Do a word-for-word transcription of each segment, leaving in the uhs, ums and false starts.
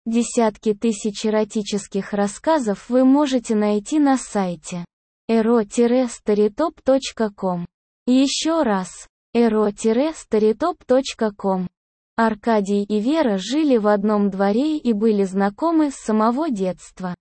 Десятки тысяч эротических рассказов вы можете найти на сайте эро старитоп точка ком. Еще раз, эро старитоп точка ком. Аркадий и Вера жили в одном дворе и были знакомы с самого детства.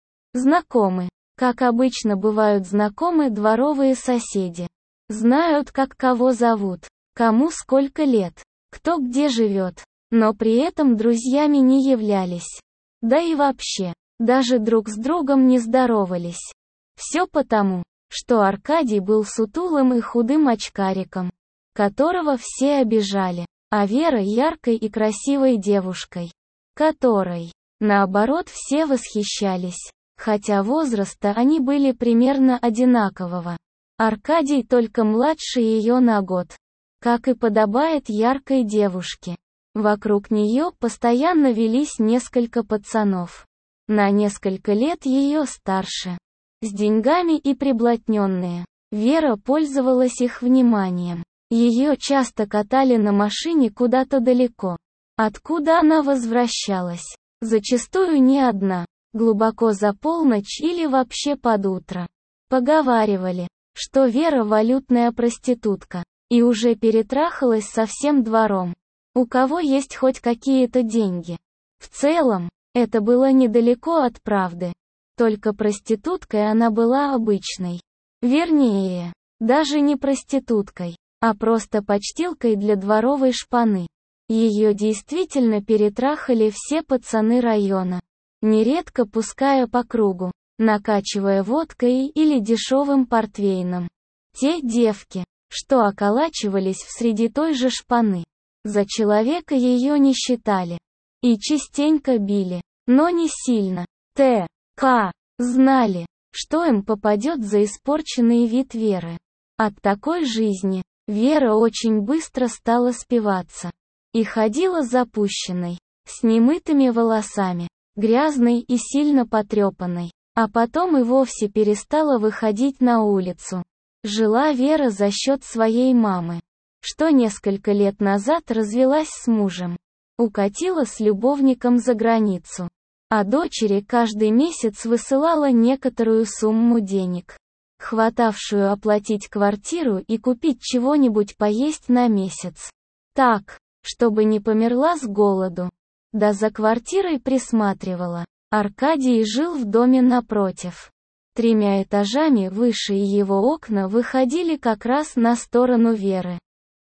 Знакомы, как обычно бывают знакомы дворовые соседи. Знают, как кого зовут, кому сколько лет, кто где живет, но при этом друзьями не являлись. Да и вообще, даже друг с другом не здоровались. Все потому, что Аркадий был сутулым и худым очкариком, которого все обижали, а Вера яркой и красивой девушкой, которой, наоборот, все восхищались, хотя возраста они были примерно одинакового. Аркадий только младше ее на год, как и подобает яркой девушке. Вокруг нее постоянно велись несколько пацанов, на несколько лет ее старше, с деньгами и приблотненные. Вера пользовалась их вниманием. Ее часто катали на машине куда-то далеко, откуда она возвращалась, зачастую не одна, глубоко за полночь или вообще под утро. Поговаривали, что Вера валютная проститутка, и уже перетрахалась со всем двором, у кого есть хоть какие-то деньги. В целом, это было недалеко от правды. Только проституткой она была обычной. Вернее, даже не проституткой, а просто почтилкой для дворовой шпаны. Ее действительно перетрахали все пацаны района, нередко пуская по кругу, накачивая водкой или дешевым портвейном. Те девки, что околачивались в среди той же шпаны, за человека ее не считали. И частенько били, но не сильно. Т. К. знали, что им попадет за испорченный вид Веры. От такой жизни Вера очень быстро стала спиваться. И ходила запущенной, с немытыми волосами, грязной и сильно потрепанной. А потом и вовсе перестала выходить на улицу. Жила Вера за счет своей мамы, что несколько лет назад развелась с мужем. Укатила с любовником за границу. А дочери каждый месяц высылала некоторую сумму денег, хватавшую оплатить квартиру и купить чего-нибудь поесть на месяц. Так, чтобы не померла с голоду. Да за квартирой присматривала. Аркадий жил в доме напротив. Тремя этажами выше, и его окна выходили как раз на сторону Веры,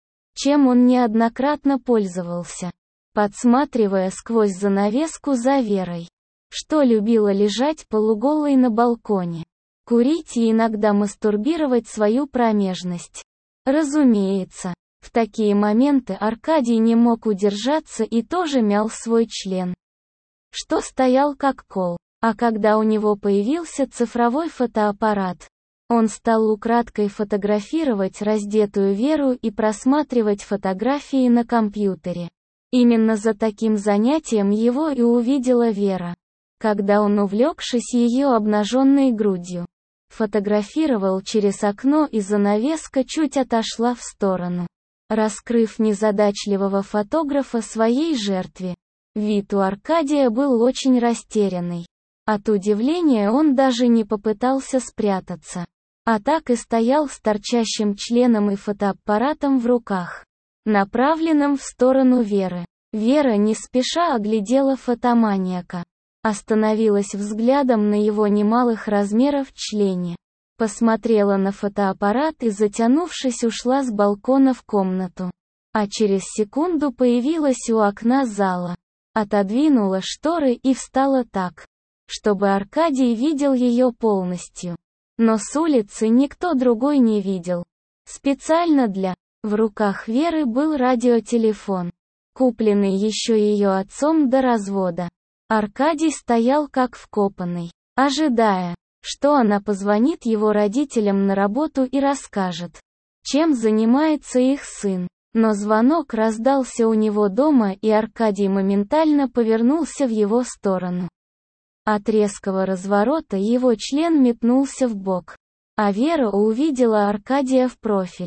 чем он неоднократно пользовался, подсматривая сквозь занавеску за Верой, что любила лежать полуголой на балконе, курить и иногда мастурбировать свою промежность. Разумеется, в такие моменты Аркадий не мог удержаться и тоже мял свой член, что стоял как кол. А когда у него появился цифровой фотоаппарат, он стал украдкой фотографировать раздетую Веру и просматривать фотографии на компьютере. Именно за таким занятием его и увидела Вера, когда он, увлекшись ее обнаженной грудью, фотографировал через окно, и занавеска чуть отошла в сторону, раскрыв незадачливого фотографа своей жертве. Вид у Аркадия был очень растерянный. От удивления он даже не попытался спрятаться, а так и стоял с торчащим членом и фотоаппаратом в руках, направленным в сторону Веры. Вера не спеша оглядела фотоманьяка, остановилась взглядом на его немалых размеров члене, посмотрела на фотоаппарат и, затянувшись, ушла с балкона в комнату. А через секунду появилась у окна зала, отодвинула шторы и встала так, чтобы Аркадий видел ее полностью. Но с улицы никто другой не видел. Специально для... В руках Веры был радиотелефон, купленный еще ее отцом до развода. Аркадий стоял как вкопанный, ожидая, что она позвонит его родителям на работу и расскажет, чем занимается их сын. Но звонок раздался у него дома, и Аркадий моментально повернулся в его сторону. От резкого разворота его член метнулся вбок, а Вера увидела Аркадия в профиль.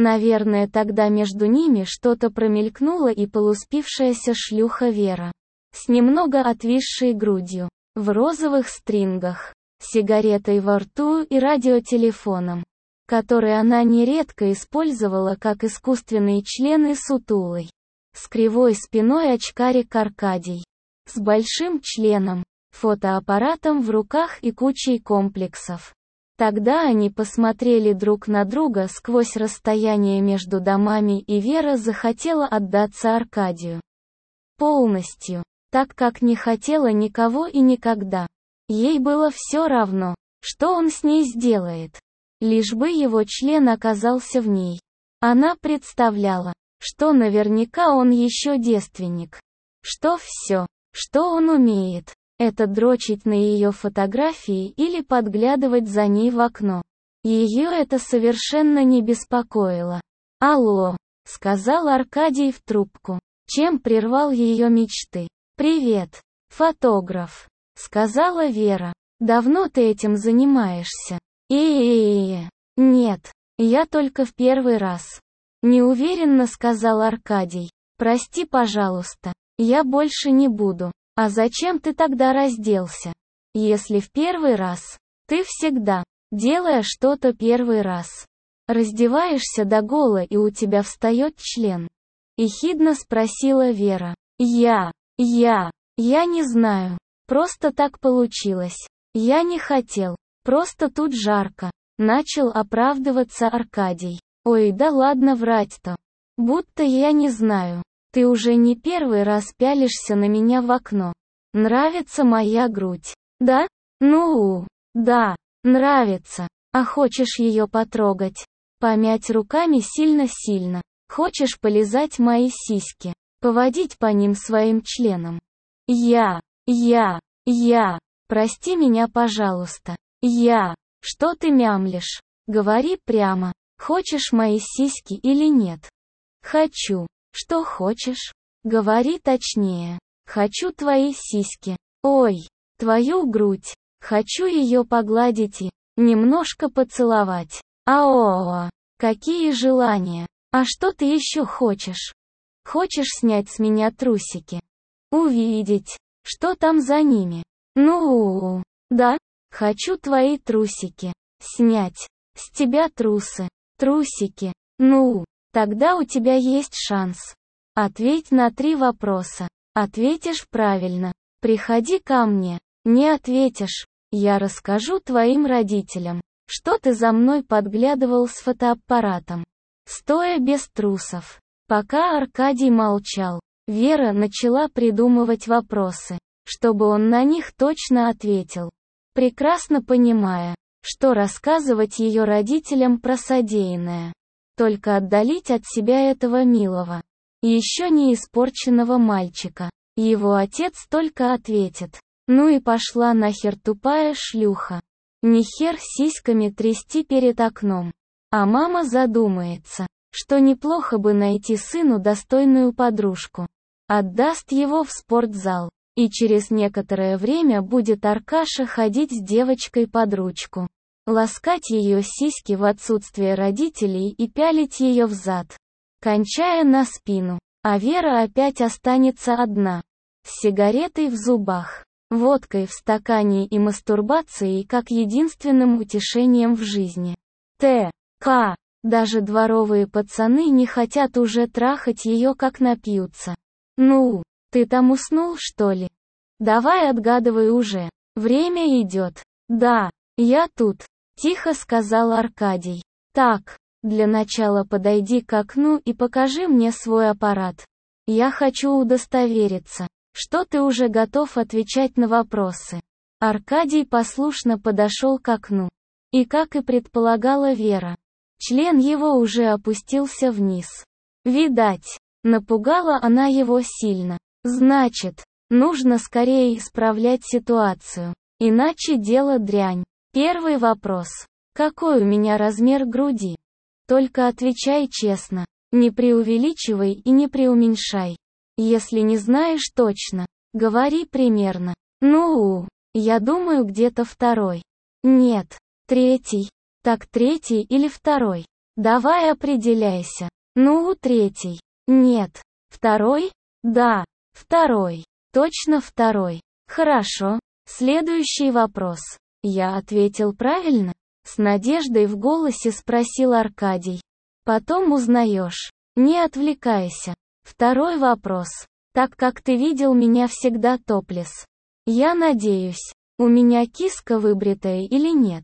Наверное, тогда между ними что-то промелькнуло, и полуспившаяся шлюха Вера с немного отвисшей грудью, в розовых стрингах, сигаретой во рту и радиотелефоном, который она нередко использовала как искусственный член, и сутулый, с кривой спиной очкарик Аркадий, с большим членом, фотоаппаратом в руках и кучей комплексов. Тогда они посмотрели друг на друга сквозь расстояние между домами, и Вера захотела отдаться Аркадию полностью, так как не хотела никого и никогда. Ей было все равно, что он с ней сделает, лишь бы его член оказался в ней. Она представляла, что наверняка он еще девственник, что все, что он умеет, это дрочить на ее фотографии или подглядывать за ней в окно. Ее это совершенно не беспокоило. «Алло», — сказал Аркадий в трубку, чем прервал ее мечты. «Привет, фотограф», — сказала Вера. «Давно ты этим занимаешься?» «И-и-и-и, нет, я только в первый раз», — неуверенно сказал Аркадий. «Прости, пожалуйста, я больше не буду». «А зачем ты тогда разделся? Если в первый раз, ты всегда, делая что-то первый раз, раздеваешься догола и у тебя встает член?» Ехидно спросила Вера. «Я, я, я не знаю. Просто так получилось. Я не хотел. Просто тут жарко», — начал оправдываться Аркадий. «Ой, да ладно врать-то. Будто я не знаю. Ты уже не первый раз пялишься на меня в окно. Нравится моя грудь, да? Ну, да, нравится. А хочешь ее потрогать? Помять руками сильно-сильно? Хочешь полизать мои сиськи? Поводить по ним своим членом?» «Я, я, я, прости меня, пожалуйста. Я, что ты мямлишь? Говори прямо. Хочешь мои сиськи или нет?» «Хочу. Что хочешь? Говори точнее». «Хочу твои сиськи. Ой, твою грудь. Хочу ее погладить и немножко поцеловать. Ао, какие желания. А что ты еще хочешь? Хочешь снять с меня трусики? Увидеть, что там за ними? Ну, да, хочу твои трусики. Снять с тебя трусы, трусики. Ну, тогда у тебя есть шанс. Ответь на три вопроса. Ответишь правильно, приходи ко мне. Не ответишь, я расскажу твоим родителям, что ты за мной подглядывал с фотоаппаратом, стоя без трусов». Пока Аркадий молчал, Вера начала придумывать вопросы, чтобы он на них точно ответил, прекрасно понимая, что рассказывать ее родителям про содеянное, только отдалить от себя этого милого, еще не испорченного мальчика. Его отец только ответит: «Ну и пошла нахер, тупая шлюха. Не хер сиськами трясти перед окном». А мама задумается, что неплохо бы найти сыну достойную подружку. Отдаст его в спортзал, и через некоторое время будет Аркаша ходить с девочкой под ручку, ласкать ее сиськи в отсутствие родителей и пялить ее взад, кончая на спину. А Вера опять останется одна, с сигаретой в зубах, водкой в стакане и мастурбацией как единственным утешением в жизни. Т. К. Даже дворовые пацаны не хотят уже трахать ее, как напьются. «Ну, ты там уснул, что ли? Давай отгадывай уже. Время идет». «Да, я тут», — тихо сказал Аркадий. «Так, для начала подойди к окну и покажи мне свой аппарат. Я хочу удостовериться, что ты уже готов отвечать на вопросы». Аркадий послушно подошел к окну. И, как и предполагала Вера, член его уже опустился вниз. Видать, напугала она его сильно. Значит, нужно скорее исправлять ситуацию, иначе дело дрянь. Первый вопрос. Какой у меня размер груди? Только отвечай честно, не преувеличивай и не преуменьшай. Если не знаешь точно, говори примерно. Ну, я думаю, где-то второй. Нет, третий. Так третий или второй? Давай определяйся. Ну, третий. Нет. Второй? Да, второй. Точно второй. Хорошо. Следующий вопрос. Я ответил правильно? С надеждой в голосе спросил Аркадий. Потом узнаешь. Не отвлекайся. Второй вопрос. Так как ты видел меня всегда топлес. Я надеюсь. У меня киска выбритая или нет?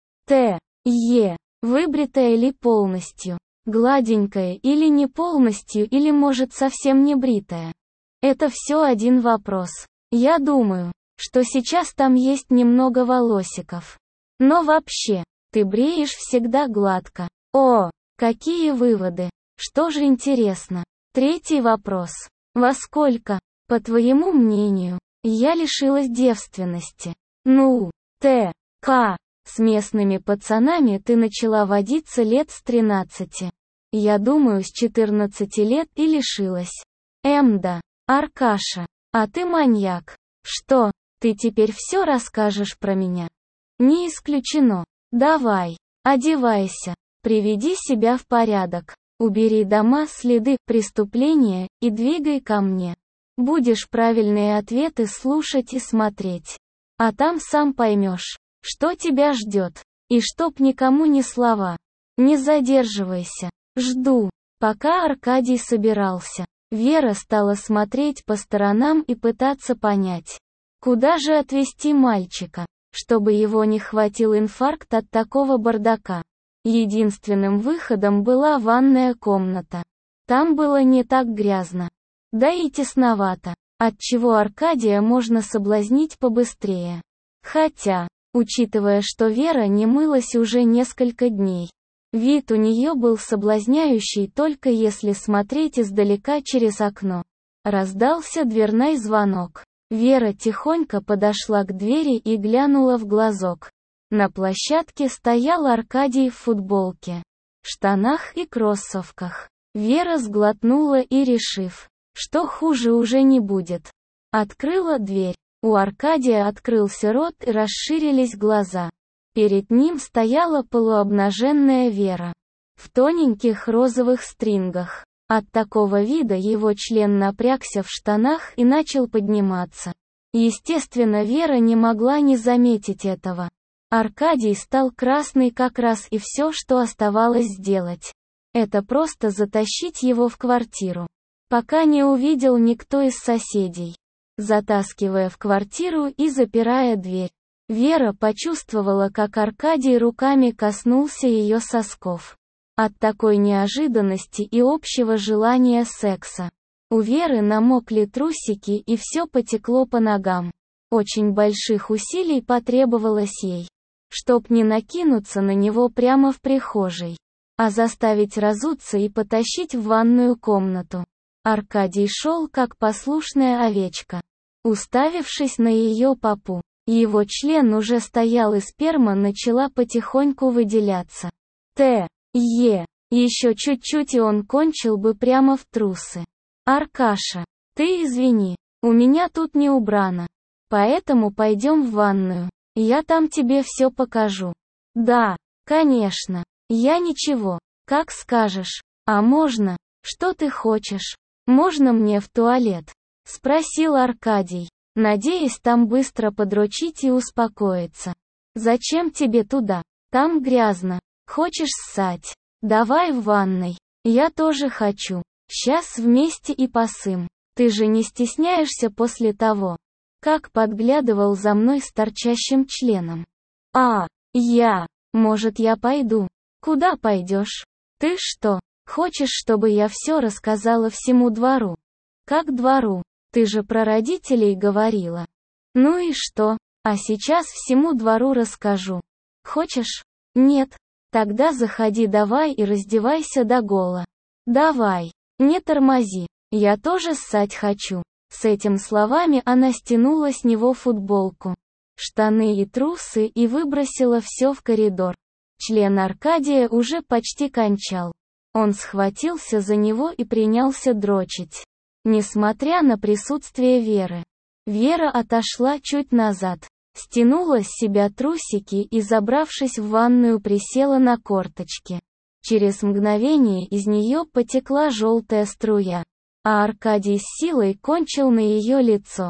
Т. Е. Выбритая ли полностью? Гладенькая или не полностью или может совсем не бритая? Это все один вопрос. Я думаю, что сейчас там есть немного волосиков. Но вообще, ты бреешь всегда гладко. О, какие выводы. Что же интересно? Третий вопрос. Во сколько, по твоему мнению, я лишилась девственности? Ну, Т. К. С местными пацанами ты начала водиться лет с тринадцати. Я думаю, с четырнадцати лет и лишилась. М. Да. Аркаша, а ты маньяк. Что, ты теперь все расскажешь про меня? Не исключено. Давай, одевайся, приведи себя в порядок, убери дома следы преступления и двигай ко мне. Будешь правильные ответы слушать и смотреть. А там сам поймешь, что тебя ждет. И чтоб никому ни слова. Не задерживайся. Жду. Пока Аркадий собирался, Вера стала смотреть по сторонам и пытаться понять, куда же отвезти мальчика, чтобы его не хватил инфаркт от такого бардака. Единственным выходом была ванная комната. Там было не так грязно. Да и тесновато, отчего Аркадия можно соблазнить побыстрее. Хотя, учитывая, что Вера не мылась уже несколько дней, вид у нее был соблазняющий только если смотреть издалека через окно. Раздался дверной звонок. Вера тихонько подошла к двери и глянула в глазок. На площадке стоял Аркадий в футболке, штанах и кроссовках. Вера сглотнула и, решив, что хуже уже не будет, открыла дверь. У Аркадия открылся рот и расширились глаза. Перед ним стояла полуобнаженная Вера. В тоненьких розовых стрингах. От такого вида его член напрягся в штанах и начал подниматься. Естественно, Вера не могла не заметить этого. Аркадий стал красный как раз, и все, что оставалось сделать, это просто затащить его в квартиру, пока не увидел никто из соседей. Затаскивая в квартиру и запирая дверь, Вера почувствовала, как Аркадий руками коснулся ее сосков. От такой неожиданности и общего желания секса у Веры намокли трусики и все потекло по ногам. Очень больших усилий потребовалось ей, чтоб не накинуться на него прямо в прихожей, а заставить разуться и потащить в ванную комнату. Аркадий шел как послушная овечка, уставившись на ее попу. Его член уже стоял и сперма начала потихоньку выделяться. Т. Е. Еще чуть-чуть и он кончил бы прямо в трусы. Аркаша, ты извини, у меня тут не убрано. Поэтому пойдем в ванную. Я там тебе все покажу. Да, конечно. Я ничего. Как скажешь. А можно? Что ты хочешь? Можно мне в туалет? Спросил Аркадий, надеясь там быстро подрочить и успокоиться. Зачем тебе туда? Там грязно. Хочешь ссать? Давай в ванной. Я тоже хочу. Сейчас вместе и посым. Ты же не стесняешься после того, как подглядывал за мной с торчащим членом? А, я. Может, я пойду? Куда пойдешь? Ты что, хочешь, чтобы я все рассказала всему двору? Как двору? Ты же про родителей говорила. Ну и что? А сейчас всему двору расскажу. Хочешь? Нет? Тогда заходи давай и раздевайся догола. Давай. Не тормози. Я тоже ссать хочу. С этими словами она стянула с него футболку, штаны и трусы и выбросила все в коридор. Член Аркадия уже почти кончал. Он схватился за него и принялся дрочить. Несмотря на присутствие Веры, Вера отошла чуть назад, стянула с себя трусики и, забравшись в ванную, присела на корточки. Через мгновение из нее потекла желтая струя, а Аркадий с силой кончил на ее лицо.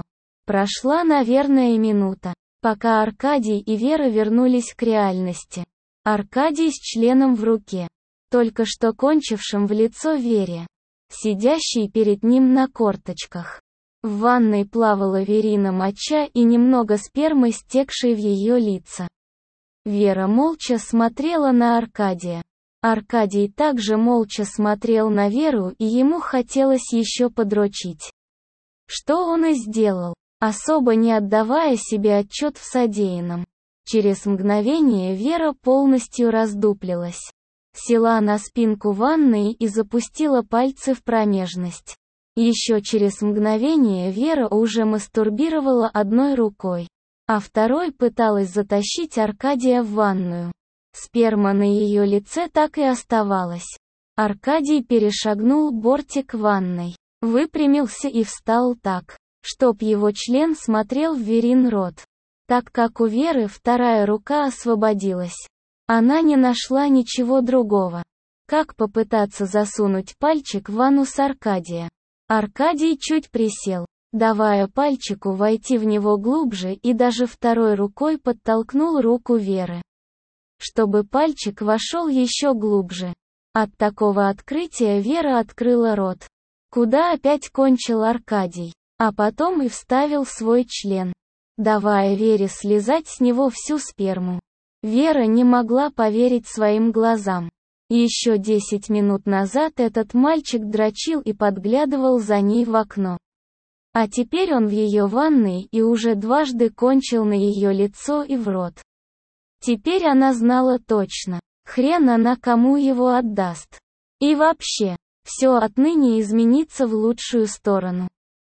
Прошла, наверное, минута, пока Аркадий и Вера вернулись к реальности. Аркадий с членом в руке, только что кончившим в лицо Вере, сидящий перед ним на корточках. В ванной плавала Верина моча и немного спермы, стекшей в ее лица. Вера молча смотрела на Аркадия. Аркадий также молча смотрел на Веру, и ему хотелось еще подрочить. Что он и сделал, особо не отдавая себе отчет в содеянном. Через мгновение Вера полностью раздуплилась. Села на спинку ванной и запустила пальцы в промежность. Еще через мгновение Вера уже мастурбировала одной рукой, а второй пыталась затащить Аркадия в ванную. Сперма на ее лице так и оставалась. Аркадий перешагнул бортик ванной, выпрямился и встал так, чтоб его член смотрел в Верин рот. Так как у Веры вторая рука освободилась, она не нашла ничего другого, как попытаться засунуть пальчик в анус Аркадия. Аркадий чуть присел, давая пальчику войти в него глубже, и даже второй рукой подтолкнул руку Веры, чтобы пальчик вошел еще глубже. От такого открытия Вера открыла рот, куда опять кончил Аркадий, а потом и вставил свой член, давая Вере слезать с него всю сперму. Вера не могла поверить своим глазам. Еще десять минут назад этот мальчик дрочил и подглядывал за ней в окно. А теперь он в ее ванной и уже дважды кончил на ее лицо и в рот. Теперь она знала точно, хрен она кому его отдаст. И вообще, все отныне изменится в лучшую сторону.